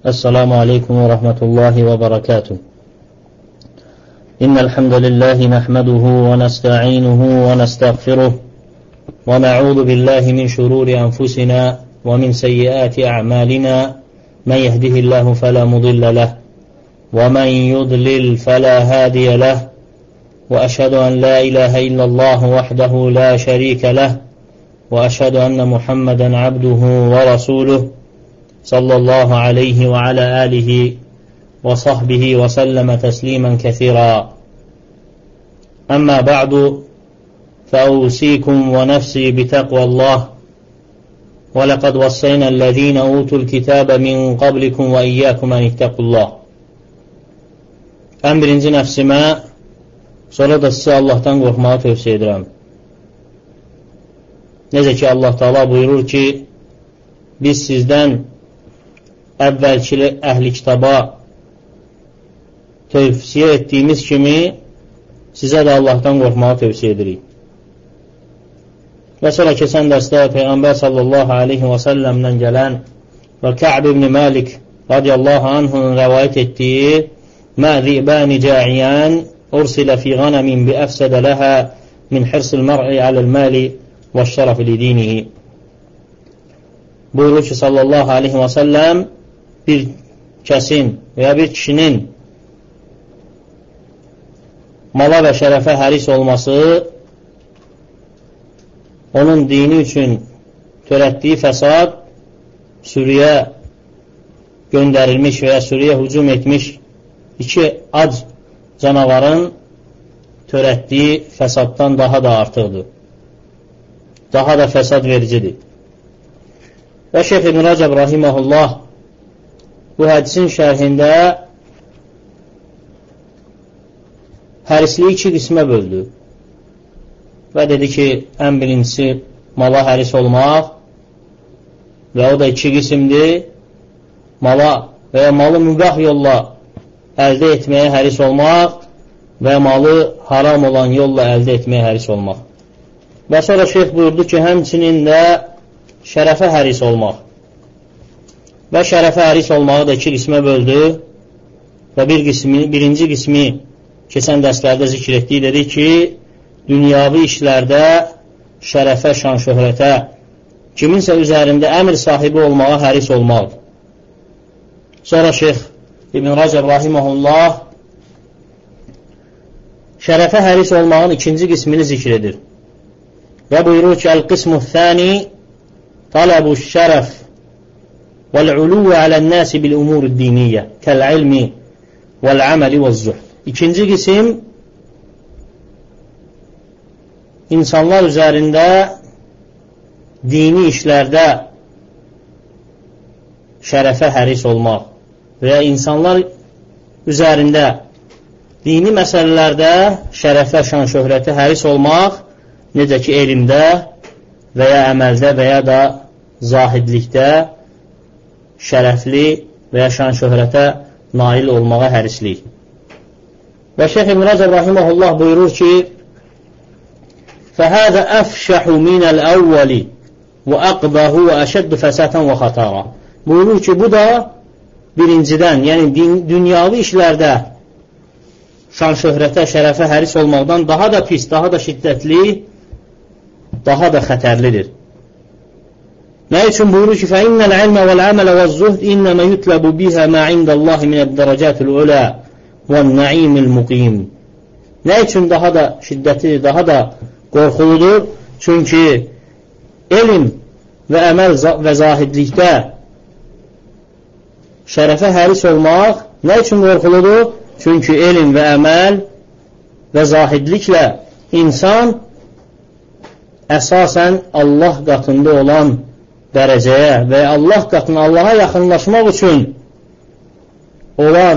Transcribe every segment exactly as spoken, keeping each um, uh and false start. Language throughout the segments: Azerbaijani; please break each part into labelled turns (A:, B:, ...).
A: Esselamu Aleyküm ve Rahmetullahi ve Berekatuhu. İnnel hamdelellahi nahmeduhu ve nesta'inuhu ve nestağfiruh ve na'udhu billahi min şururi enfusina ve min seyyiati a'malina. Men yehdihillahu fela mudille leh ve men yudlil fela hadiye leh ve eşhedü en la ilahe illallah vahdehu la şerike leh ve eşhedü enne Muhammeden abduhu ve rasuluh sallallahu aleyhi ve ala alihi ve sahbihi ve selleme teslimen kethira. Amma ba'du feusikum ve nefsi bitaqvallah ve lekad vassayna'llezine utul kitabe min qablikum ve iyyakum en ittaqullah. Ən birinci nəfsimə, sonra da sizə Allahdan qorxmağı tövsiyə edirəm. Necə ki Allah Teala buyurur ki, biz sizdən əvvəlki əhli kitaba tövsiyə etdiyimiz kimi sizə də Allahdan qorxmağı tövsiyə edirik. Və sonra keçən dərsdə Peyğəmbər sallallahu aleyhi və səlləmdən gələn və Kə'b ibn Malik radiyallahu anhunun rəvayət etdiyi mə zibəni cəiyən ursilə fi qanəmin bi əfsədə ləhə min hirsil mər'i aləl məli və şərəfi li dinihi. Buyurur ki sallallahu aleyhi və səlləm, bir kəsin və ya bir kişinin mala və şərəfə həris olması onun dini üçün törətdiyi fəsad sürüyə göndərilmiş və ya sürüyə hücum etmiş iki ac canavarın törətdiyi fəsaddan daha da artıqdır. Daha da fəsad vericidir. Və Şeyx İbn Rəcəb rahiməhullah bu hədisin şərhində hərisliyi iki qismə böldü və dedi ki, ən birincisi mala həris olmaq və o da iki qismdir. Mala və ya malı mübah yolla əldə etməyə həris olmaq və malı haram olan yolla əldə etməyə həris olmaq. Və sonra şeyx buyurdu ki, həmçinin də şərəfə həris olmaq. Və şərəfə həris olmağı da iki qismə böldü və bir qismi, birinci qismi keçən dərslərdə zikr etdiyi dedi ki, dünyavi işlərdə şərəfə, şan, şöhrətə, kiminsə üzərində əmr sahibi olmağa həris olmaqdır. Sonra Şeyx İbn Rəcəb rahiməhullah şərəfə həris olmağın ikinci qismini zikr edir. Və buyurur ki, Əl-qismu-thəni talabu şərəf vəl-uluvu aləl-nəsi bil-umur-diniyyə kəl-ilmi vəl-əməli vəz-zuhd. İkinci qisim insanlar üzərində dini işlərdə şərəfə həris olmaq və ya insanlar üzərində dini məsələlərdə şərəfə, şan, şöhrətə həris olmaq, necə ki elmdə və ya əməldə və ya da zahidlikdə şərəfli və ya şan, şöhrətə nail olmağa hərislik. Və Şeyx İbn Rəcəb rahiməhullah buyurur ki, فَهَذَا أَفْشَحُ مِنَ الْأَوَّلِ وَأَقْبَهُ وَأَشَدُّ فَسَاتًا وَخَطَارًا. Buyurur ki, bu da birincidən, yəni dünyavi işlərdə şan, şöhrətə, şərəfə həris olmaqdan daha da pis, daha da şiddətli, daha da xətərlidir. Nə üçün buyurur ki, فَإِنَّ الْعِلْمَ وَالْعَمَلَ وَالزُّهْدِ إِنَّمَا يُطْلَبُ بِهَا مَا عِنْدَ اللَّهِ مِنَ الدَّرَجَاتِ الْعُلَى وَالنَّعِيمِ الْمُقِيمِ. Nə üçün daha da şiddətli, daha da qorxuludur? Çünki elm və əməl və zahidlikdə şərəfə həris olmaq nə üçün qorxuludur? Çünki elm və əməl və zahidliklə insan əsasən Allah qatında olan dərəcəyə və Allah qatına, Allaha yaxınlaşmaq üçün olan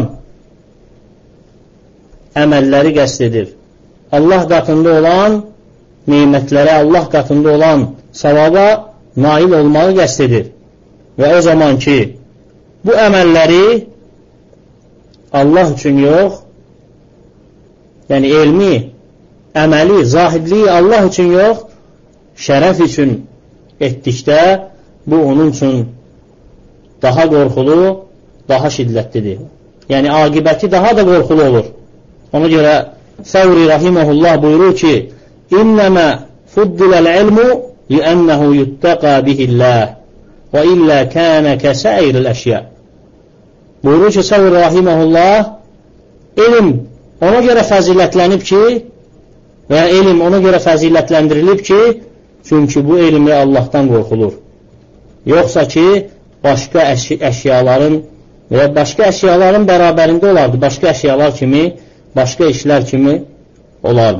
A: əməlləri qəsd edir. Allah qatında olan neymətlərə, Allah qatında olan savaba nail olmağı qəsd edir. Və o zaman ki, bu əməlləri Allah üçün yox, yəni elmi, əməli, zahidliyi Allah üçün yox, şərəf üçün etdikdə bu onun üçün daha qorxulu, daha şiddətlidir. Yəni, aqibəti daha da qorxulu olur. Ona görə Səvri rahiməhullah buyurur ki, İnnəmə fuddiləl ilmu li'ənəhu yuttəqa bihilləh və illə kənə kəsəiril əşyə. Buyurur ki, Səvri rahiməhullah, elm ona görə fəzilətlənib ki, və elm ona görə fəzilətləndirilib ki, çünki bu elmlə Allahdan qorxulur. Yoxsa ki, başqa əşy əşyaların və başqa əşyaların bərabərində olardı. Başqa əşyalar kimi, başqa işlər kimi olardı.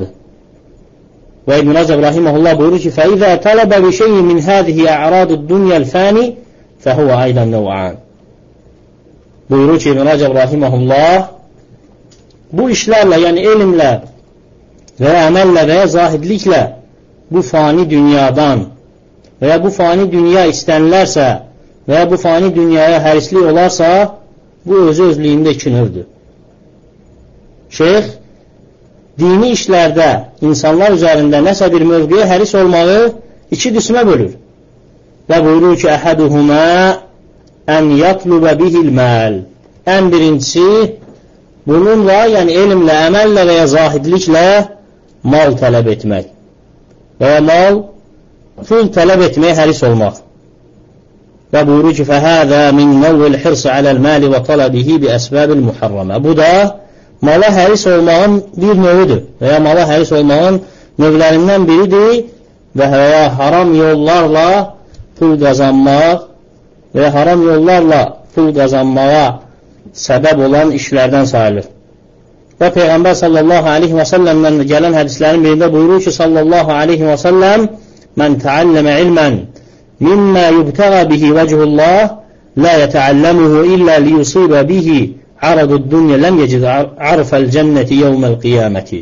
A: Və İbn Rəcəb rahiməhullah buyurur ki, فَإِذَا تَلَبَ بِشَيْءٍ مِنْ هَذِهِ أَعْرَاضُ الدُّنْيَا الْفَانِ فَهُوَ أَيْضًا نَوْعًا. Buyurur ki, İbn Rəcəb rahiməhullah, bu işlərlə, yəni elmlə və əməllə və ya zahidliklə bu fani dünyadan və ya bu fani dünya istənilərsə və ya bu fani dünyaya hərislik olarsa, bu özü özlüyündə iki növdür. Şeyx, dini işlərdə insanlar üzərində nəsə bir mövqeyə həris olmağı iki qismə bölür. Və buyurur ki, əhəduhumə ən yatlubə bihil məl. Ən birincisi, bununla, yəni elmlə, əməllə və ya zahidliklə mal tələb etmək və ya mal, pul tələb etməyə həris olmaq. Və buyurur ki, fəhəzə min nəvvil hirsi aləl məli və talabihi bi əsbəbil muharramə. Bu da mala həris olmağın bir növüdür və ya mala həris olmağın növlərindən biridir və ya haram yollarla pul qazanmaq və ya haram yollarla pul qazanmağa səbəb olan işlərdən sayılır. Və Peyğəmbər sallallahu aleyhi və səlləmdən gələn hədislərin birində buyurur ki, sallallahu aleyhi və səlləm, mən təalləmə ilmən mimmə yubtəğə bihi vəcihullah lə yətəalləmuhu illə liyusibə bihi aradud dünya ləm yecid arfəl cənnəti yevməl qiyaməti.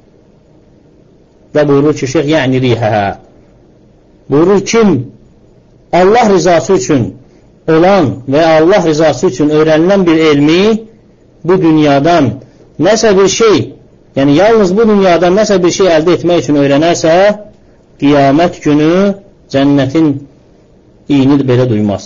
A: Və buyurur ki, şeyh, yəni rihəhə. Buyurur, kim Allah rizası üçün olan və Allah rizası üçün öyrənilən bir elmi bu dünyadan nəsə bir şey, yəni yalnız bu dünyadan nəsə bir şey əldə etmək üçün öyrənərsə, qiyamət günü cənnətin iyini belə duymaz.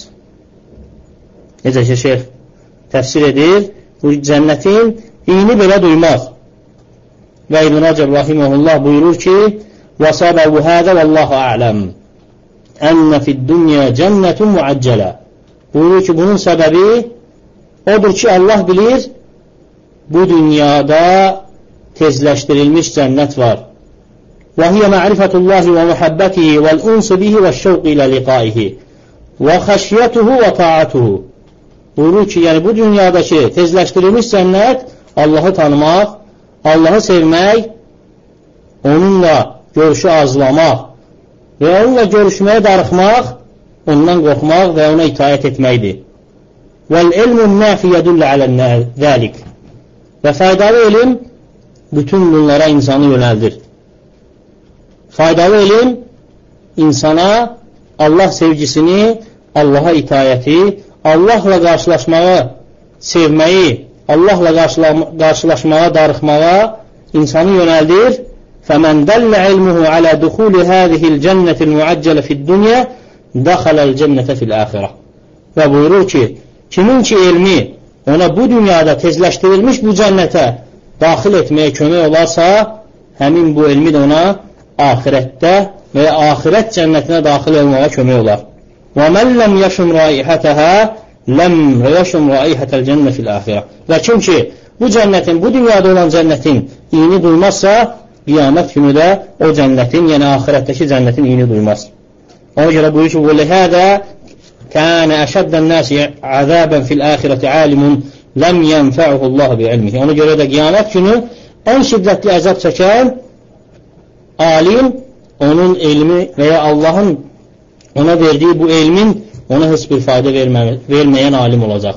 A: Necə ki, şeyh təfsir edir, bu cənnətin iyini belə duymaz. Və İbn Rəcəb rahiməhullah buyurur ki, وَصَبَوْ هَذَا وَاللّٰهُ أَعْلَمْ أَنَّ فِي الدُّنْيَا جَنَّةٌ مُعَجَّلَةٌ. Buyurur ki, bunun səbəbi odur ki, Allah bilir, bu dünyada tezləşdirilmiş cənnət var. وَهِيَ مَعْرِفَةُ اللّٰهِ وَمُحَبَّتِهِ وَالْاُنْسُ بِهِ وَالشَّوْقِ إِلَى لِقَائِهِ وَخَشْيَتُهُ وَطَاعَتُهُ. Buyurur ki, yəni bu dünyadakı tezləşdirilmiş cənnət Allahı tanımaq, Allahı sevmək, onunla görüşü arzulamaq və onunla görüşməyə darıxmaq, ondan qorxmaq və ona itaət etməkdir. وَالْعِلْمُ النَّافِ يَدُلَّ عَلَى ذَلِكِ. Və faydalı elm bütün bunlara insanı yönəldir. Faydalı elm insana Allah sevgisini, Allaha itayəti, Allahla qarşılaşmağı, sevməyi, Allahla qarşılaşmağa, darıxmağa insanı yönəldir. فَمَنْ دَلَّ عِلْمُهُ عَلَى دُخُولِ هَذِهِ الْجَنَّةِ الْمُعَجَّلَ فِي الدُّنْيَا دَخَلَ الْجَنَّةَ فِي الْآخِرَةِ. Və buyurur ki, kimin ki elmi ona bu dünyada tezləşdirilmiş bu cənnətə daxil etməyə kömək olarsa, həmin bu elmi də ona ahirətdə və ahirət cənnətinə daxil olmağa kömək olar. وَمَنْ لَمْ يَشُمْ رَائِحَتَهَا لَمْ يَشُمْ رَائِحَةَ الْجَنَّةِ فِي الْآخِرَةِ. Və kim ki bu cənnətin, bu dünyada olan cənnətin iyini duymazsa, qiyamət günü də o cənnətin, yəni ahirətdəki cənnətin iyini duymaz. Ona görə buyur ki, وَلِهَذَا كَانَ أَشَدَّ النَّاسِ عَذَابًا فِي الْآخِرَةِ عَالِمٌ لَمْ يَنْفَعُهُ اللّٰهُ بِعِلْمِهِ. Ona görə də qiyamət günü ən şiddətli əzab çəkən alim, onun elmi və ya Allahın ona verdiyi bu elmin ona heç bir fayda verməyən alim olacaq.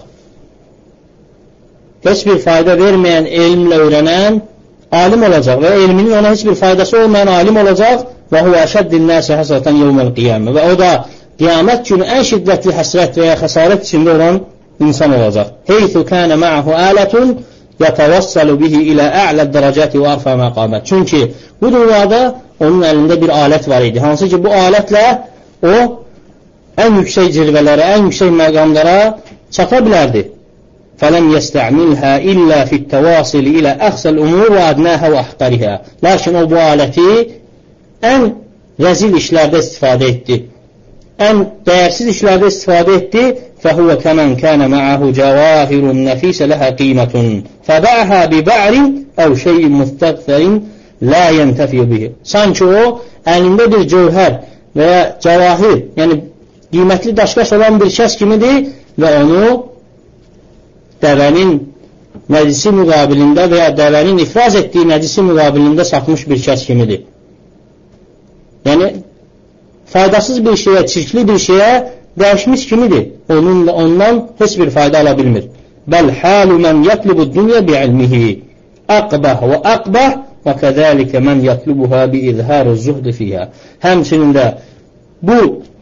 A: Heç bir fayda verməyən elmlə öyrənən alim olacaq və elminin ona heç bir faydası olmayan alim olacaq və huvə əşəddin nəsə həsrətən yevməl qiyamə. Və o da qiyamət günü ən şiddətli həsrət və ya xəsarət içində olan insan olacaq. Heythu kənə mə'ahu ələtun yətəvəssəlu bihi ilə a'ləd dərəcəti və arfə məqamət. Çünki bu dünyada onun əlində bir alət var idi. Hansı ki, bu alətlə o ən yüksək cilvələrə, ən yüksək məqamlara çata bilərdi. فَلَمْ يَسْتَعْمِلْهَا إِلَّا فِي التَّوَاصِلِ إِلَى أَخْسَ الْأُمُورِ وَأَدْنَاهَا وَأَحْقَرِهَا. Lakin o bu aləti ən rəzil işlərdə istifadə etdi. Ən dəyərsiz işlərdə istifadə etdi. فَهُوَ كَمَنْ كَانَ مَعَهُ جَوَاهِرٌ نَفِيسَ لَهَا قِيمَةٌ فَبَعَهَا بِبَعْرٍ أَوْ شَيْءٍ مُسْتَغْفَرٍ لَا يَنْتَفِيُ بِهِ. Sanki o, əlində bir cövhər və ya cəvahir, yəni qiymətli daşqaş olan bir şəxs kimidir və onu dəvənin nəcisi müqabilində və ya dəvənin ifraz etdiyi nəcisi müqabilində satmış bir şəxs kimidir. Yəni, faydasız bir şeyə, çirkli bir şeyə dəyişmiş kimidir. Onunla, ondan heç bir fayda ala bilmir. Bəl halu mən yətlubu dünya bi'ilmihi aqbah və aqbah və kəzəlikə mən yətlubuha bi'izhar zuhdi fiyha. Həmçinin də bu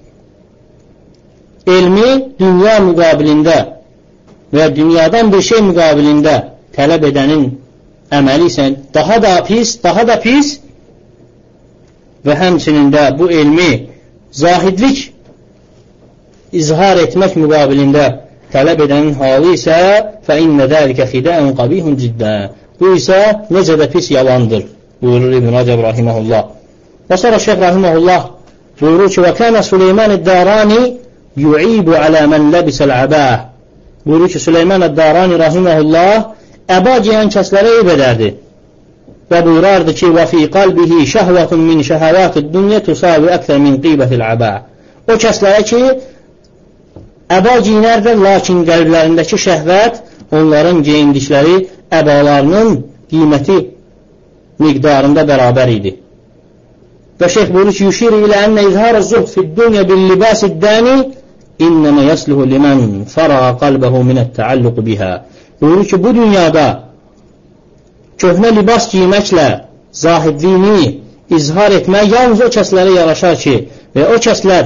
A: elmi dünya müqabilində və dünyadan bir şey müqabilində tələb edənin əməli isə daha da pis, daha da pis və həmçinin də bu elmi zahidlik izhar etmək müqabilində tələb edənin halı isə فَاِنَّ ذَٰلِكَ خِدَاءٌ قَبِيهٌ جِدًّا. Bu isə necə də pis yalandır, buyurur İbn Rəcəb rahiməhullah. Və sonra Şeyh rahiməhullah buyurur ki, وَكَانَ سُلَيْمَانِ الدَّارَانِ يُعِيبُ عَلَى مَنْ لَبِسَ الْعَبَاهِ. Buyurur ki, Süleyman Əd-Darani rahiməhullah əba giyən kəslərə eyb edərdi və buyurardı ki, وَفِي قَلْبِهِ شَهْوَةٌ مِنْ شَهَوَاتِ الدُّنْيَا تُسَاوِ أَكْثَرَ مِنْ قِيبَةِ الْعَبَاهِ. O kəslərə ki, əba giyinərdir, lakin qəlblərindəki şəhvət onların geyindikləri əbalarının qiyməti miqdarında bərabər idi. Və şeyh buyurur ki, yüşir ilə ənə izhar zuhd fid-dunya bil-libas-id-dani innəmə yəsluhu limən farağa qalbəhu minət-təalluq biha. Buyurur ki, bu dünyada köhnə libas giyməklə zahidliyini izhar etmək yalnız o kəslərə yaraşar ki, və o kəslər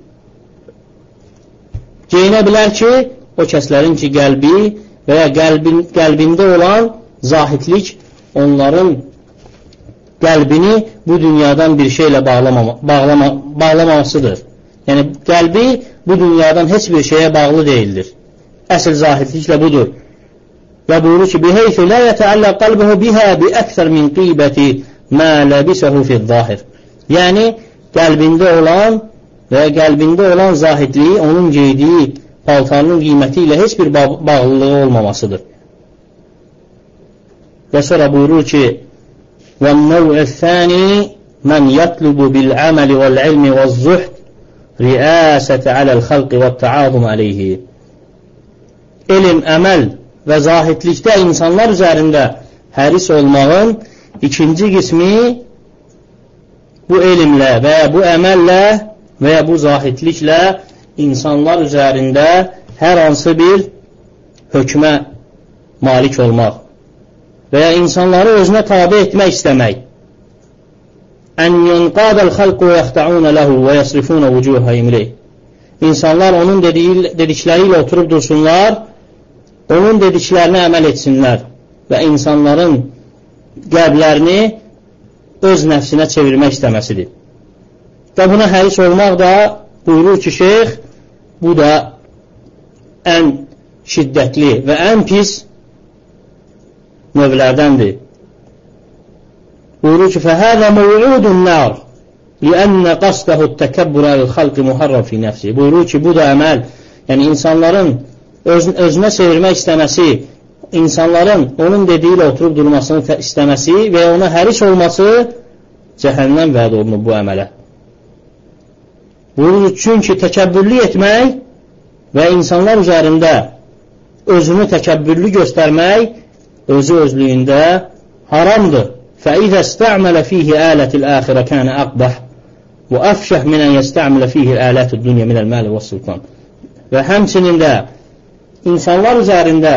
A: geyinə bilər ki, o kəslərin ki, qəlbi və ya qəlbin, qəlbində olan zahidlik onların qəlbini bu dünyadan bir şeylə bağlamama, bağlama, bağlamamasıdır. Yəni, qəlbi bu dünyadan heç bir şeyə bağlı deyildir. Əsl zahidliklə budur. Və buyurur ki, biheyfü lə yətəallə qalbəhu bihə bi əksər min qibəti mə ləbisəhu fid-zahir. Yəni, qəlbində olan və qəlbində olan zahidliyi onun geydiyi paltarının qiyməti ilə heç bir bağlılığı olmamasıdır. Və sonra buyurur ki, وَالنَّوْعِ الثَّانِي مَنْ يَطْلُبُ بِالْعَمَلِ وَالْعِلْمِ وَالزُّهْدِ رِئَاسَةَ عَلَى الْخَلْقِ وَالتَّعَاظُمَ عَلَيْهِ. Elm, əməl və zahidlikdə insanlar üzərində həris olmağın ikinci qismi bu elmlə və ya bu əməllə və ya bu zahidliklə insanlar üzərində hər hansı bir hökmə malik olmaq və ya insanları özünə tabi etmək istəmək. Ən yunqadəl xalqu yaxta'unə ləhu və yəsrifunə vücuhəyim iləyh. İnsanlar onun dedikləri ilə oturub dursunlar, onun dediklərinə əməl etsinlər və insanların qəlblərini öz nəfsinə çevirmək istəməsidir. Və buna həris olmaq da buyurur ki, şeyx, bu da ən şiddətli və ən pis növlərdəndir. Buyurur ki, فَهَذَا مَوْعُودُ النَّارِ لِأَنَّ قَصْدَهُ التَّكَبُّرَ الْخَلْقِ مُحَرَّمْ فِي نَفْسِ. Buyurur ki, bu da əməl, yəni insanların öz, özünə çevirmək istəməsi, insanların onun dediyi ilə oturub durmasını istəməsi və ona həris olması cəhənnəm vəd olunub bu əmələ. Buyurur, çünki təkəbbürlü etmək və insanlar üzərində özünü təkəbbürlü göstərmək özü özlüyündə haramdır. فَإِذَا اسْتَعْمَلَ فِيهِ آلَةِ الْآخِرَةِ كَانَ أَقْبَحْ وَأَفْشَحْ مِنْ أَنْ يَسْتَعْمَلَ فِيهِ الْآلَةِ الدُّنْيَا مِنَ الْمَالِ وَالسُّلْطَانِ. Və həmçinin də insanlar üzərində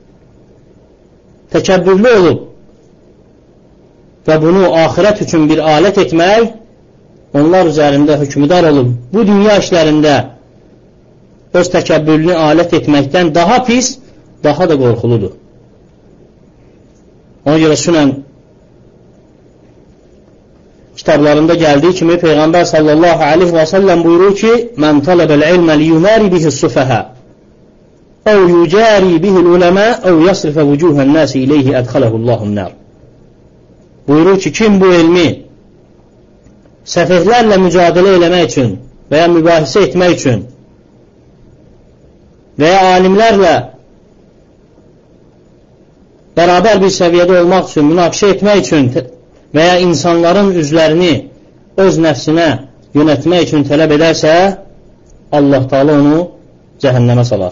A: təkəbbürlü olub və bunu axirət üçün bir alət etmək, onlar üzərində hökmüdar olub bu dünya işlərində öz təkəbbürlünü alət etməkdən daha pis, daha da qorxuludur. Ona görə sünən kitablarında gəldiyi kimi Peyğəmbər sallallahu aleyhi və səlləm buyurur ki, mən tələbəl ilmə liyumari bihi sufəhə. O əv yücəri bihil uləmə əv yasrifə vücuhən nəsi iləyhi ədxələhullahun nər. Buyurur ki, kim bu elmi səfehlərlə mücadilə eləmək üçün və ya mübahisə etmək üçün və ya alimlərlə bərabər bir səviyyədə olmaq üçün, münaqişə etmək üçün və ya insanların üzlərini öz nəfsinə yönətmək üçün tələb edərsə, Allah Teala onu cəhənnəmə salar.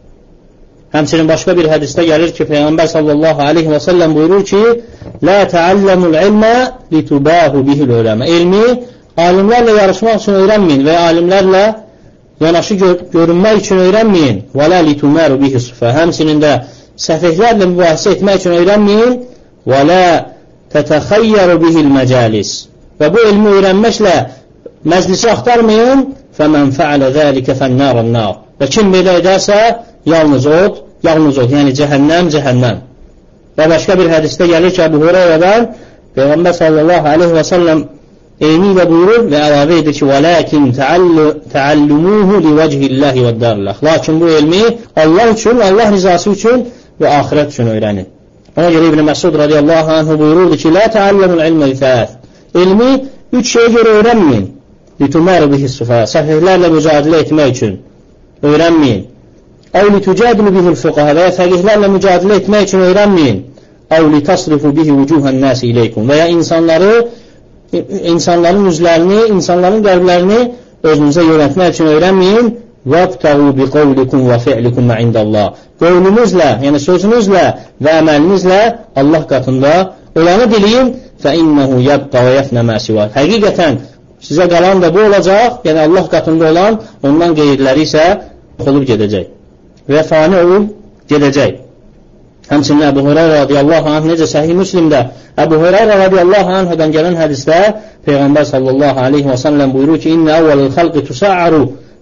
A: Həmçinin başqa bir hədisdə gəlir ki, Peyğəmbər sallallahu aleyhi və səlləm buyurur ki, لا تعلموا العلم لتباهوا به العلماء. Elmi alimlərlə yarışmaq üçün öyrənməyin və alimlərlə yanaşı gör görünmək üçün öyrənməyin. ولا لتماروا به الصفا. Həmçinin də səfehlərlə mübahisə etmək üçün öyrənməyin. ولا تتخيروا به المجالس. Və bu elmi öyrənməklə məclisi axtarmayın. فمن فعل ذلك فالنار النار. Və kim belə edərsə, yalnız od, yalnız od, yəni cəhənnəm, cəhənnəm. Və başqa bir hədisdə gəlir ki, Əbu Hüreyrədən Peyğəmbər sallallahu aleyhi və səlləm eyni ilə buyurur və əlavə edir ki, وَلَكِنْ تَعَلُّمُوهُ لِوَجْهِ اللّٰهِ وَالدَّارِ اللّٰهِ. Lakin bu elmi Allah üçün, Allah rizası üçün və ahirət üçün öyrənin. Ona görə İbn Məsud radiyallahu anhu buyururdu ki, لَا تَعَلَّمُ الْعِلْمَ لِثَاث. Elmi üç şeyə görə öyrənməyin. لِتُمَارُ بِهِ الصُّفَا. Səfehlərlə mücadilə etmək üçün öyrənməyin. Əv litücadilu bihil fuqaha. Və ya fəqihlərlə mücadilə etmək üçün öyrənməyin. Əv litasrifu bihi vucuhən nəsi ileykum. Və ya insanları, insanların üzlərini, insanların qəlblərini özünüzə yönətmək üçün öyrənməyin. وَابْتَغُوا بِقَوْلِكُمْ وَفِعْلِكُمْ عِنْدَ اللّٰهِ. Qövlünüzlə, yəni sözünüzlə və əməlinizlə Allah qatında olanı diləyin. فَإِنَّهُ يَبْقَ وَيَفْنَ مَا سِوَاهُ. Həqiqətən sizə qalan da bu olacaq, yəni Allah qatında olan, ondan qeyrləri isə olub gedəcək və fani olub gedəcək. Həmçinin Əbu Hüreyrə radiyallahu anh, necə Səhih Müslimdə Əbu Hüreyrə radiyallahu anhədən gələn hədisdə Peyğəmbər sallallahu aleyhi və səlləm buyurur ki, İnnə əvvəlil xalqı tusa'aru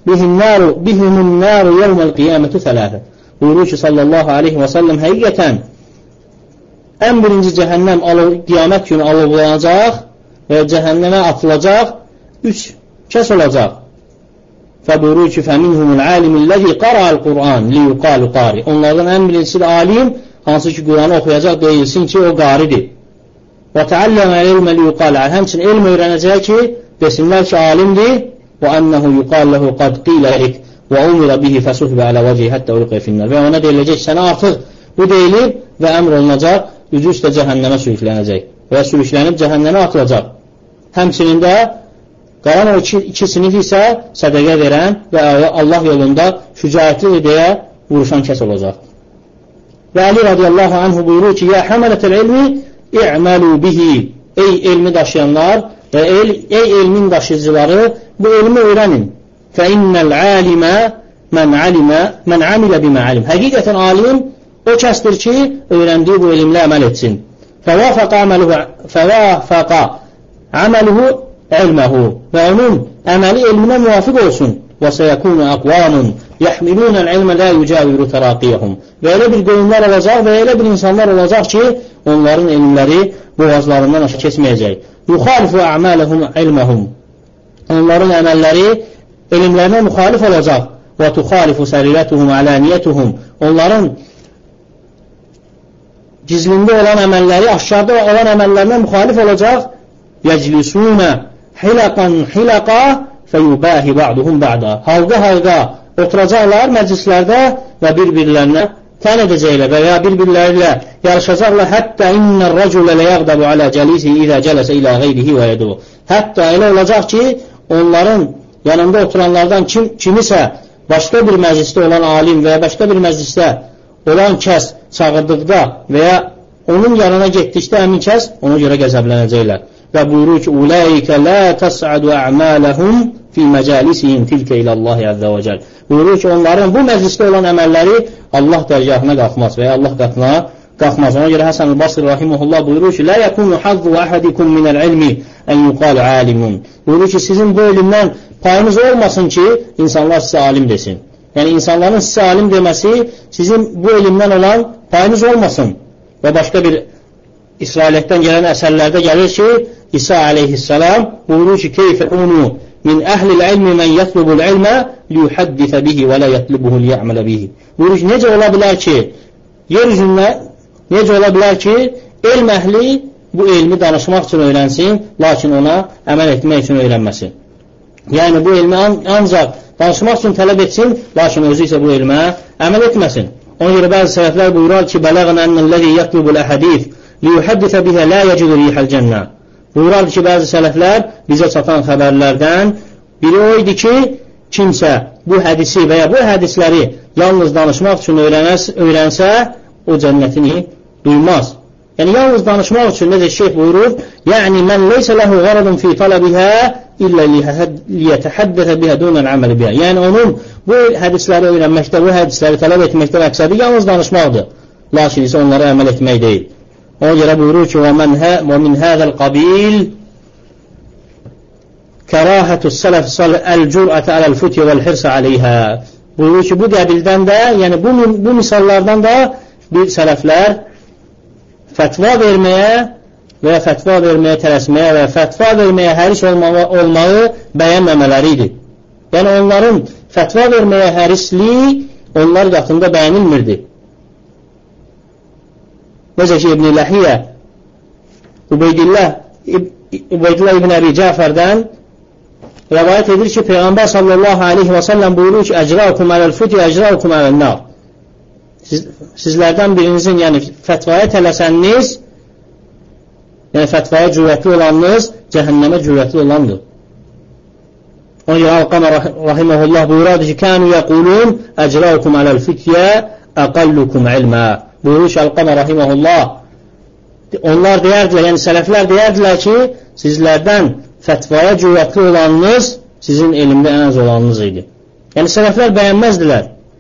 A: bihimun naru yevməl qiyamətu thələfə. Buyurur ki, sallallahu aleyhi və səlləm, həqiqətən ən birinci cəhənnəm qiyamət günü alovlanacaq və cəhənnəmə atılacaq üç kəs olacaq. Və buyurur ki, فَمِنْهُمُ الْعَالِمِ الَّذِي قَرَعَ الْقُرْآنِ لِيُقَالُ قَارِ. Onlardan ən birincisi də alim, hansı ki, Quranı oxuyacaq, deyilsin ki, o qaridir. وَتَعَلَّمَ الْعِلْمَ لِيُقَالَ. Həmçin elm öyrənəcək ki, desinlər ki, alimdir. وَأَنَّهُ يُقَالَ لَهُ قَدْ قِيلَ لَكَ وَأُمِرَ بِهِ فَسُحْبَ عَلَى وَجْهِهِ حَتَّى أُلْقِيَ فِي النَّارِ. Və ona deyiləcək, sənə artıq bu deyilib və əmr olunacaq, üzü üstə cəhənnəmə sürüklənəcək və sürüklənib cəhənnəmə atılacaq. Həmçinin də qalan o iki, iki sinif isə sədəqə verən və Allah yolunda şücaətli deyə vuruşan kəs olacaq. Və Ali radiyallahu anhu buyurur ki, Ya həmələtəl ilmi i'məlu bihi. Ey elmi daşıyanlar və el, ey elmin daşıyıcıları, bu elmi öyrənin. Fə innəl alimə mən alimə mən amilə bimə alim. Həqiqətən alim o kəsdir ki, öyrəndiyi bu elmlə əməl etsin. Fəvafəqa əməluhu ilməhu. Və onun əməli elminə müvafiq olsun. Və səyəkunu əqvanun yəhmilunəl ilmə lə yücəviru təraqiyəhum. Və elə bir qoyunlar olacaq və elə bir insanlar olacaq ki, onların elmləri boğazlarından aşağı keçməyəcək. Yuxalifu əmələhum ilməhum. Onların əməlləri elmlərinə müxalif olacaq. Və tuxalifu sərirətuhum əlaniyyətuhum. Onların gizlində olan əməlləri, aşağıda olan əməllərinə müxalif olacaq. Yəclisunə hilaqan hilaqa fəyubəhi ba'duhum ba'da. Halqa halqa oturacaqlar məclislərdə və bir-birlərinə tən edəcəklər və ya bir-birləri ilə yarışacaqlar. Hətta innər rəculə ləyəqdabu alə cəlisihi izə cələsə ilə qeyrihi və yədu. Hətta elə olacaq ki, onların yanında oturanlardan kim, kimisə başqa bir məclisdə olan alim və ya başqa bir məclisdə olan kəs çağırdıqda və ya onun yanına getdikdə həmin kəs ona görə qəzəblənəcəklər. Və buyurur ki, Uləikə lə təs'adu ə'mələhum fi məcəlisihim tilkə iləllahi əzzə və cəl. Buyurur ki, onların bu məclisdə olan əməlləri Allah dərgahına qalxmaz və ya Allah qatına qalxmaz. Ona görə Həsən el-Basri rahiməhullah buyurur ki, Lə yəkunu hazzu əhədikum minəl ilmi ən yuqalu alimun. Buyurur ki, sizin bu elmdən payınız olmasın ki, insanlar sizə alim desin. Yəni, insanların sizə alim deməsi sizin bu elmdən olan payınız olmasın. Və başqa bir İsrailiyyətdən gələn əsərlərdə gəlir ki, İsa aleyhisselam buyurur ki, keyfə unu min əhlil ilmi mən yətlubul ilmə liyuhaddisə bihi və la yətlubuhu liyə'mələ bihi. Buyurur ki, necə ola bilər ki, yer üzündə necə ola bilər ki, elm əhli bu elmi danışmaq üçün öyrənsin, lakin ona əməl etmək üçün öyrənməsin. Yəni, bu elmi ancaq danışmaq üçün tələb etsin, lakin özü isə bu elmə əməl etməsin. Ona görə bəzi sələflər buyurar ki, bələğən ənəl-ləzi yətlubul əhədif liyuhaddisə bihə la yəcidu rihəl cənnə. Buyurardı ki, bəzi sələflər bizə çatan xəbərlərdən biri o idi ki, kimsə bu hədisi və ya bu hədisləri yalnız danışmaq üçün öyrənsə, o cənnətini duymaz. Yəni, yalnız danışmaq üçün necə şeyh buyurur, yəni, mən leysə ləhu qaradun fi talabihə illə liyətəhəddəsə bihə dunən əməli bihə. Yəni, onun bu hədisləri öyrənməkdə, bu hədisləri tələb etməkdə məqsədi yalnız danışmaqdır. Lakin isə onlara əməl etmək deyil. Ona görə buyurur ki, وَمِنْ هَذَا الْقَبِيلِ كَرَاهَةُ السَّلَفِ الْجُرْأَةَ عَلَى الْفُتْيِ وَالْحِرْسَ عَلَيْهَا. Buyurur ki, bu qəbildən də, yəni bu, bu misallardan da bir sələflər fətva verməyə və ya fətva verməyə tələsməyə və ya fətva verməyə həris olmağı, olmağı bəyənməmələri idi. Yəni, onların fətva verməyə hərisliyi onlar qatında bəyənilmirdi. Necə ki, İbn-i Ləhiyyə Ubeydillah, Ubeydillah İbn Əbi Cəfərdən rəvayət edir ki, Peyğəmbər sallallahu aleyhi və səlləm buyurur ki, əcraukum ələl-füti, əcraukum ələl-nar. Siz, sizlərdən birinizin, yəni fətvaya tələsəniniz, yəni fətvaya cürətli olanınız, cəhənnəmə cürətli olandır. Ona görə Alqamə rahiməhullah buyurardı ki, kənu yəqulun əcraukum ələl-fityə əqallukum ilmə. Buyurur ki, Alqamə rahiməhullah, onlar deyərdilər, yəni sələflər deyərdilər ki, sizlərdən fətvaya cürətli olanınız sizin elmdə ən az olanınız idi. Yəni sələflər bəyənməzdilər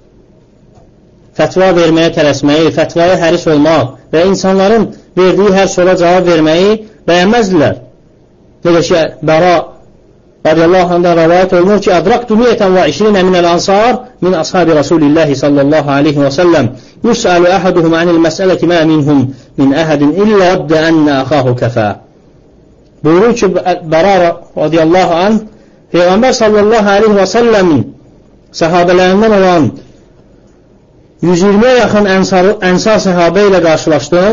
A: fətva verməyə tələsməyi, fətvaya həris olmaq və insanların verdiyi hər sola cavab verməyi bəyənməzdilər. Necə ki, Bəra radiyallahu anhdan rəvayət olunur ki, Ədraktu miyyətən və işrinə minəl ansar min ashabi Rasulillahi sallallahu aleyhi və səlləm yus'alu əhaduhum anil məsələti mə minhum min əhədin illə abdə ənə əxahu kəfə. Buyurur ki, Bəra radiyallahu anh Peyğəmbər sallallahu aleyhi və səlləmin səhabələrindən olan yüz iyirmiyə yaxın ənsar, ənsar səhabə ilə qarşılaşdım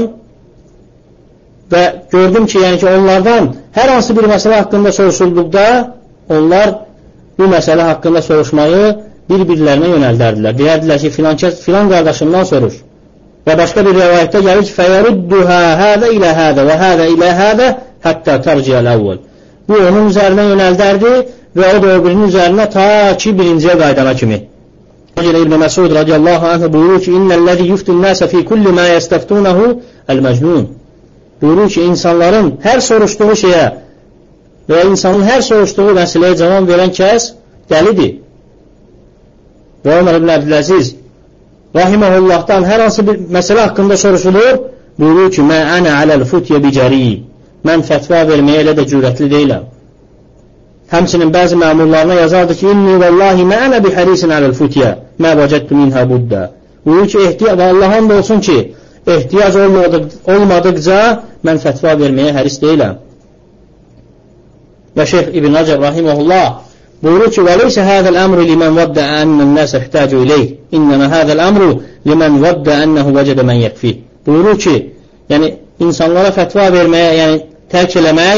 A: və gördüm ki, yəni ki, onlardan hər hansı bir məsələ haqqında soruşulduqda onlar bu məsələ haqqında soruşmayı bir-birlərinə yönəldərdilər. Deyərdilər ki, filan, filan qardaşımdan soruş. Və başqa bir rəvayətdə gəlir ki, fəyərudduhə hədə ilə hədə və hədə ilə hədə həttə tərciyəl əvvəl. Bu, onun üzərinə yönəldərdi və o da o birinin üzərinə ta ki, birinciyə qaydana kimi. İbn Məsud radiyallahu anh buyurur ki, İnnəl-ləzi yuftun nəsə fi kulli mə yəstəftunahu əl-məcnun. Buyurur ki, insanların hər soruşduğu şeyə və insanın hər soruşduğu məsələyə cavab verən kəs dəlidir. Və Ömər ibn Əbdüləziz rahiməhullahdan hər hansı bir məsələ haqqında soruşulur, buyurur ki, mə ənə aləl-futyə bicəri. Mən fətva verməyə elə də cürətli deyiləm. Həmçinin bəzi məmurlarına yazardı ki, inni vallahi mə ənə bihərisin aləl-futyə, mə vəcəddu minhə buddə. Buyurur ki, ehtiyac, və Allah'ın da olsun ki, ehtiyac olmadıqca mən fətva verməyə həris deyiləm. Və Şeyx İbn Həcər rahiməhullah buyurur ki, وَلَيْسَ هَذَا الْأَمْرُ لِمَنْ وَدَّ أَنَّ النَّاسَ احْتَاجُ إِلَيْهِ إِنَّمَا هَذَا الْأَمْرُ لِمَنْ وَدَّ أَنَّهُ وَجَدَ مَنْ يَكْفِيهِ. Buyurur ki, yəni insanlara fətva verməyə, yəni tərk eləmək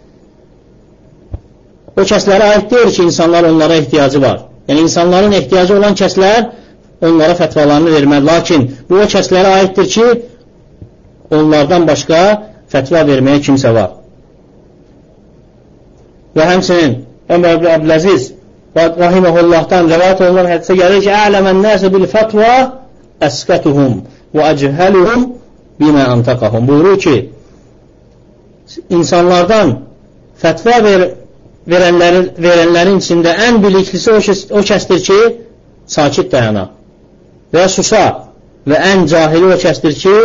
A: o kəslərə aid deyir ki, insanlar onlara ehtiyacı var. Yəni insanların ehtiyacı olan kəslər onlara fətvalarını verməli. Lakin bu o kəslərə aiddir ki, onlardan başqa fətva verməyə kimsə var. Və həmçinin Ömər ibn Əbdüləziz rahiməhullahdan rəvayət olunan hədisə gəlir ki, Ələmən nəsə bil fətva əskətuhum və əcəhəluhum bimə antaqahum. Buyurur ki, insanlardan fətva ver, verənlərin, verənlərin içində ən biliklisi o, kəs, o kəsdir ki, sakit dayana və susa və ən cahili o kəsdir ki,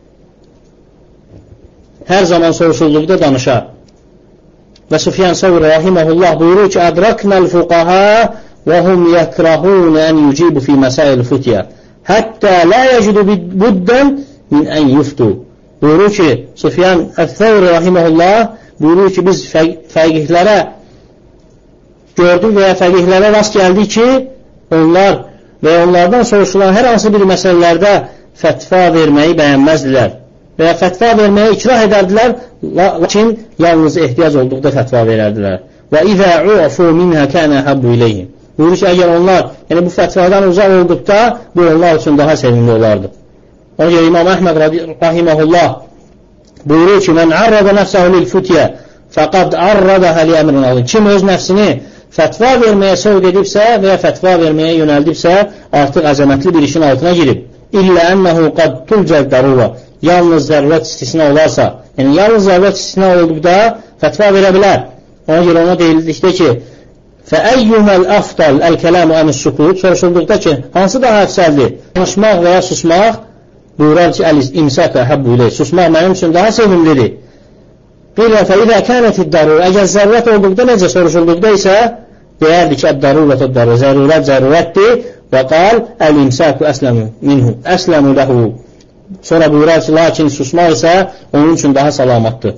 A: hər zaman soruşulduqda danışar. Və Süfyan Səvri rahiməhullah buyurur ki, Ədraknəl fuqahə və hum yəkrahun ən yücibu fi məsail futya həttə lə yəcidu buddən min ən yuftu. Buyurur ki, Süfyan Səvri rahiməhullah buyurur ki, biz fəqihlərə gördük və ya fəqihlərə rast gəldik ki, onlar və onlardan soruşulan hər hansı bir məsələlərdə fətva verməyi bəyənməzdilər və ya fətva verməyə ikrah edərdilər, lakin yalnız ehtiyac olduqda fətva verərdilər. Və izə ufu minhə kənə həbbu iləyhim. Buyurur ki, əgər onlar, yəni bu fətvadan uzaq olduqda, bu onlar üçün daha sevimli olardı. Ona görə İmam Əhməd rahiməhullah buyurur ki, mən arrada nəfsəhu lil-futyə fəqad arradəhə li-əmrin azim. Kim öz nəfsini fətva verməyə sövq edibsə və ya fətva verməyə yönəldibsə, artıq əzəmətli bir işin altına girib. İllə ənəhu qad tulcəl darura. Yalnız zərurət istisna olarsa, yəni yalnız zərurət istisna olduqda fətva verə bilər. Ona görə ona deyildikdə ki, fəəyyuməl əfdal əl-kələmu əmis-sukut, soruşulduqda ki, hansı daha əfsəldir? Danışmaq və ya susmaq, buyurar ki, əl-imsəkə həbbu ilə, susmaq mənim üçün daha sevimlidir. Qilə fəidə kənətid darur, əgər zərurət olduqda necə soruşulduqda isə, deyərdi ki, əd-darurətə darur, zərurət zərurətdir və qal, əl-imsəkü əsləmu minhu, əsləmu ləhu. Sonra buyurar ki, lakin susmaq isə onun üçün daha salamatdır.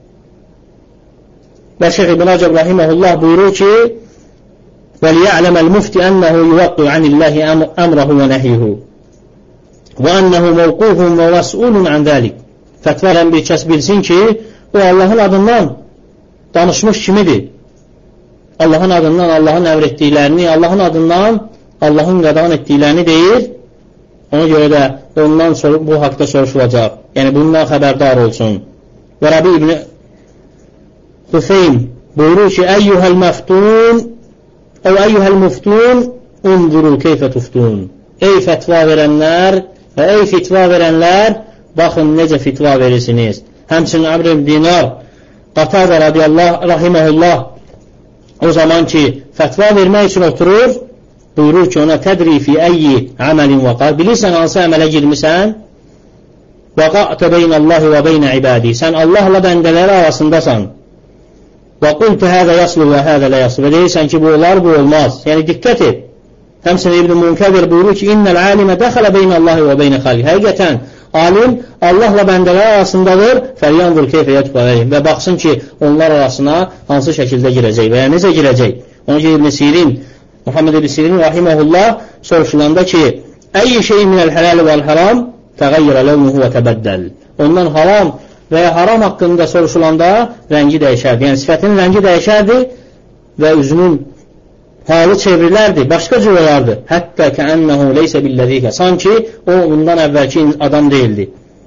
A: Və Şeyx İbn Həcər rahiməhullah buyurur ki, وَلِيَعْلَمَ الْمُفْتِ أَنَّهُ يُوَقِّعُ عَنِ اللَّهِ أَمْرَهُ وَنَهْيِهُ وَأَنَّهُ مَوْقُوفٌ وَمَسْئُولٌ عَنْ ذَلِكَ. Fətva verən bir kəs bilsin ki, o Allahın adından danışmış kimidir. Allahın adından Allahın əmr etdiklərini, Allahın adından Allahın qadağan etdiklərini deyir. Ona görə də ondan sonra bu haqda soruşulacaq. Yəni bundan xəbərdar olsun. Və Rabi İbn Hüseyn buyurur ki, Əyyuhəl məftun Əv əyyuhəl muftun unzuru keyfə tuftun. Ey fətva verənlər və ey fitva verənlər, baxın necə fitva verirsiniz. Həmçinin Əmr ibn Dinar Qatada radiyallahu rahiməhullah o zaman ki fətva vermək üçün oturur, buyurur ki ona tədri fi əyyi əməlin vəqa. Bilirsən hansı əmələ girmisən? Vəqa'tə beynəllahi və beynə ibadi. Sən Allahla bəndələri arasındasan. Və qultu hədə yaslu və hədə lə yaslu. Və deyirsən ki, bu olar, bu olmaz. Yəni, diqqət et. Həmçinin İbn-i Munkədir buyurur ki, İnnəl alimə dəxələ beynəllahi və beynə xalqi. Həqiqətən, alim Allahla bəndələr arasındadır, fəryandır keyfə yətqələyim. Və baxsın ki, onlar arasına hansı şəkildə girəcək və ya necə girəcək. Onun ki, İbn-i Sirin, Muhammed İbn Sirin rahiməhullah soruşulanda ki, Əyyi şeyin minəl hələli vəl-həram təğəyyirə ləvnuhu və təbəddəl. Ondan haram və ya haram haqqında soruşulanda rəngi dəyişərdi. Yəni, sifətinin rəngi dəyişərdi və üzünün halı çevrilərdi, başqa cür olardı. Həttə kəənnəhu leysə billədikə. Sanki o, bundan əvvəlki adam deyildi.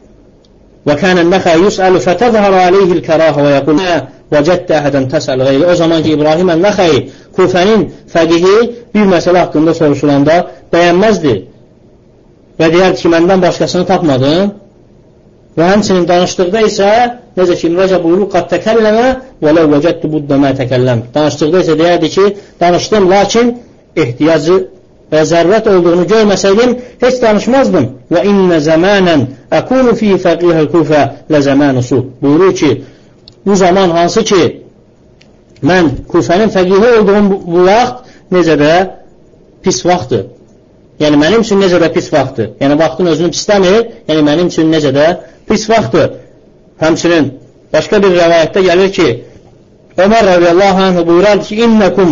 A: Və kənən nəxə yusəlu fətəzhərə aleyhil kərahə və yəqul vəcəddə əhədən təsəl qeyli. O zaman ki, İbrahim ən-Nəxəyi, Kufənin fəqihi bir məsələ haqqında soruşulanda bəyənməzdi və deyərdi ki, məndən başqasını tapmadım. Və həmçinin danışdıqda isə, necə ki, Rəcəb buyurur, qad təkəlləmə və ləv vəcəddi buddə mə təkəlləm. Danışdıqda isə deyərdi ki, danışdım, lakin ehtiyacı və zərrət olduğunu görməsəydim, heç danışmazdım. Və innə zəmənən əkunu fi fəqihəl kufə lə zəmənu su. Buyurur ki, bu zaman hansı ki, mən Kufənin fəqihi olduğum bu vaxt necə də pis vaxtdır. Yəni, mənim üçün necə də pis vaxtdır. Yəni, vaxtın özünü pisləmir, yəni mənim üçün necə də pis vaxtdır. Həmçinin başqa bir rəvayətdə gəlir ki, Ömər radiyallahu anh buyurardı ki, İnnəkum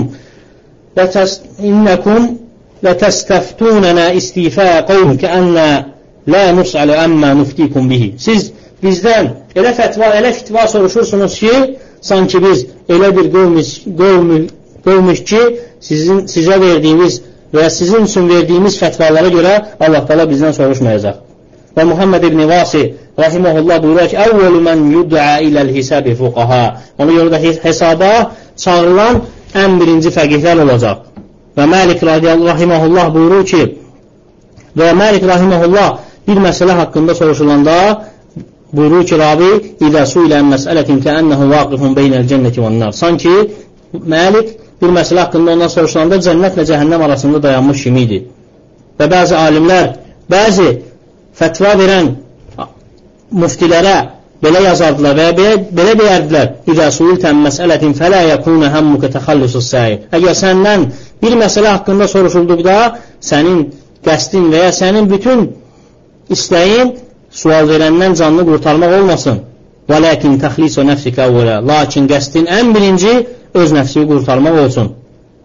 A: lətəstəftунənə istifəyə qovm ki, ənnə lə nus'alı əmmə nuftikum bihi. Siz bizdən elə fətva, elə fitva soruşursunuz ki, sanki biz elə bir qovmuş ki, sizin, sizə verdiyimiz və sizin üçün verdiyimiz fətvalara görə Allah təala bizdən soruşmayacaq. Və Muhammed ibn Vasi rahiməhullah buyurur ki, əvvəlü mən yud'a iləl hisabi fuqaha. Ona görə də hesaba çağırılan ən birinci fəqihlər olacaq. Və Məlik rahiməhullah buyurur ki, və Məlik rahiməhullah bir məsələ haqqında soruşulanda buyurur ki, Rabi, İdə su ilə məsələtin kəənnəhu vaqifun beynəl cənnəti və nar. Sanki Məlik bir məsələ haqqında ondan soruşulanda cənnətlə cəhənnəm arasında dayanmış kimi idi. Və bəzi alimlər, bəzi fətva verən müftilərə belə yazardılar və belə, belə deyərdilər, İdə suiltən məsələtin fələ yəkunə həmmukə təxallusus səir. Əgər səndən bir məsələ haqqında soruşulduqda, sənin qəsdin və ya sənin bütün istəyin sual verəndən canını qurtarmaq olmasın. Və ləkin təxlisə nəfsikə əvvələ. Lakin qəsdin ən birinci öz nəfsini qurtarmaq olsun.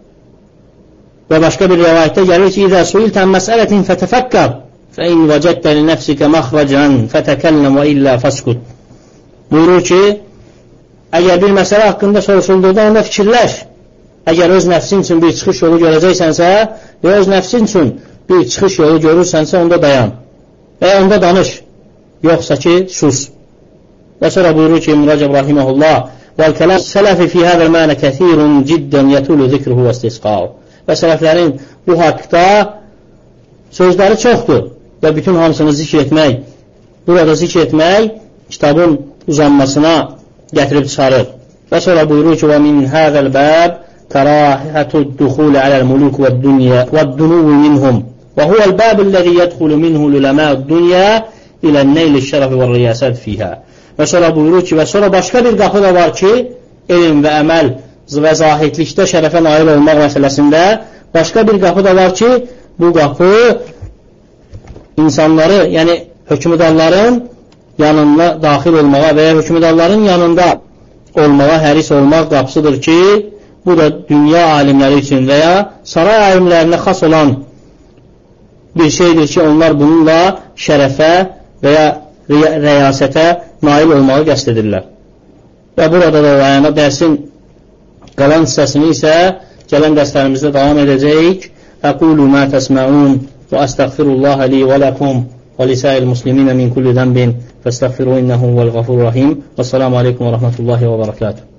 A: Və başqa bir rivayətdə gəlir ki, İzə suiltən məsələtin fətəfəkkər fəin vəcəddə li nəfsikə məxrəcən fətəkəlləm və illə fəskut. Buyurur ki, əgər bir məsələ haqqında soruşulduğunda onda fikirləş. Əgər öz nəfsin üçün bir çıxış yolu görəcəksənsə və öz nəfsin üçün bir çıxış yolu görürsənsə, onda dayan və onda danış, yoxsa ki, sus. Və sonra buyurur ki, İbn Rəcəb rahiməhullah, وَالْكَلَامُ سَلَفِ فِي هَذَا الْمَانَ كَثِيرٌ جِدًّا يَتُولُ ذِكْرُهُ وَاسْتِسْقَاءُ. Və sələflərin bu haqda sözləri çoxdur və bütün hamısını zikr etmək, burada zikr etmək kitabın uzanmasına gətirib çıxarır. Və sonra buyurur ki, وَمِنْ هَذَا الْبَابِ كَرَاهَةُ الدُّخُولِ عَلَى الْمُلُوكِ وَالدُّنُوِّ مِنْهُمْ وَهُوَ الْبَابُ الَّذِي يَدْخُلُ مِنْهُ الْعُلَمَاءُ الدُّنْيَا إِلَى النَّيْلِ الشَّرَفِ وَالرِّيَاسَةِ فِيهَا. Və sonra buyurur ki, və sonra başqa bir qapı da var ki, elm və əməl və zahidlikdə şərəfə nail olmaq məsələsində başqa bir qapı da var ki, bu qapı insanları, yəni hökmdarların yanına daxil olmağa və ya hökmdarların yanında olmağa həris olmaq qapısıdır ki, bu da dünya alimləri üçün və ya saray alimlərinə xas olan bir şeydir ki, onlar bununla şərəfə və ya rəyasətə nail olmağı qəsd edirlər. Və burada da yəni, dərsin qalan hissəsini isə gələn dərslərimizdə davam edəcəyik. Əqulu mə təsməun və əstəğfirullaha li və ləkum və lisəil musliminə min kulli zənbin fəstəğfiru innəhu vəl-ğafurur rahim və salamu aleykum və rəhmətullahi və bərəkatuhu.